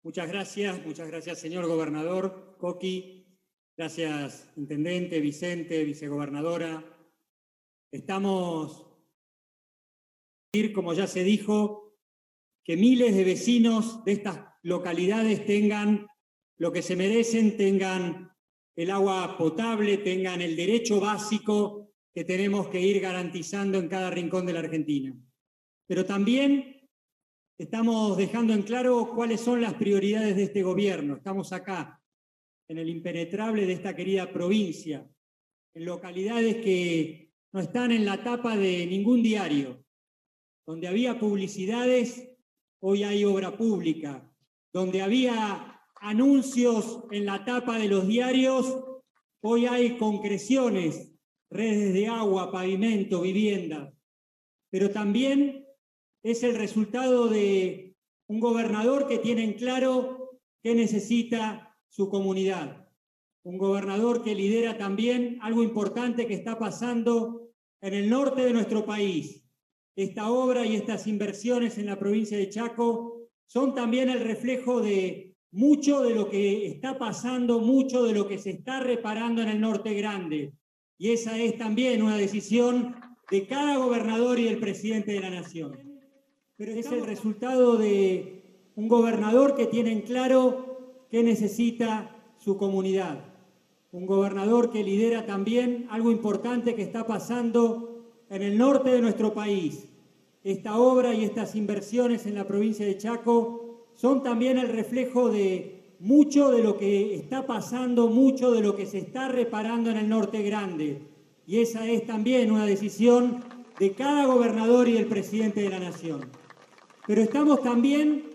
Muchas gracias, señor gobernador Coqui, gracias, intendente, Vicente, vicegobernadora. Estamos, como ya se dijo, que miles de vecinos de estas localidades tengan lo que se merecen, tengan el agua potable, tengan el derecho básico que tenemos que ir garantizando en cada rincón de la Argentina. Pero también estamos dejando en claro cuáles son las prioridades de este gobierno. Estamos acá, en el impenetrable de esta querida provincia, en localidades que no están en la tapa de ningún diario. Donde había publicidades, hoy hay obra pública. Donde había anuncios en la tapa de los diarios, hoy hay concreciones, redes de agua, pavimento, viviendas. Pero también es el resultado de un gobernador que tiene en claro qué necesita su comunidad. Un gobernador que lidera también algo importante que está pasando en el norte de nuestro país. Esta obra y estas inversiones en la provincia de Chaco son también el reflejo de mucho de lo que está pasando, mucho de lo que se está reparando en el norte grande. Y esa es también una decisión de cada gobernador y del presidente de la Nación. Pero es el resultado de un gobernador que tiene en claro qué necesita su comunidad. Un gobernador que lidera también algo importante que está pasando en el norte de nuestro país. Esta obra y estas inversiones en la provincia de Chaco son también el reflejo de mucho de lo que está pasando, mucho de lo que se está reparando en el norte grande. Y esa es también una decisión de cada gobernador y del presidente de la Nación. Pero estamos también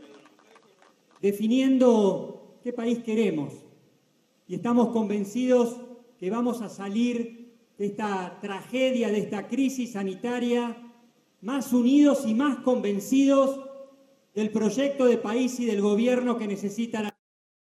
definiendo qué país queremos y estamos convencidos que vamos a salir de esta tragedia, de esta crisis sanitaria, más unidos y más convencidos del proyecto de país y del gobierno que necesita la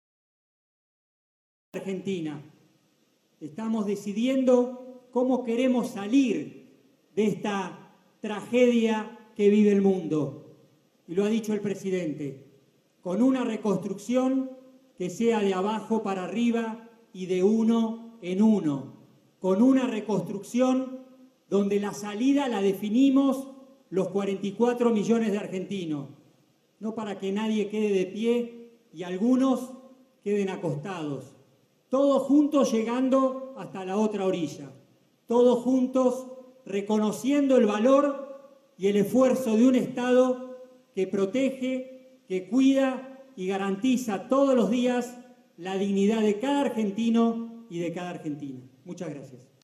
Argentina. Estamos decidiendo cómo queremos salir de esta tragedia que vive el mundo. Y lo ha dicho el presidente, con una reconstrucción que sea de abajo para arriba y de uno en uno, con una reconstrucción donde la salida la definimos los 44 millones de argentinos, no para que nadie quede de pie y algunos queden acostados, todos juntos llegando hasta la otra orilla, todos juntos reconociendo el valor y el esfuerzo de un Estado que protege, que cuida y garantiza todos los días la dignidad de cada argentino y de cada argentina. Muchas gracias.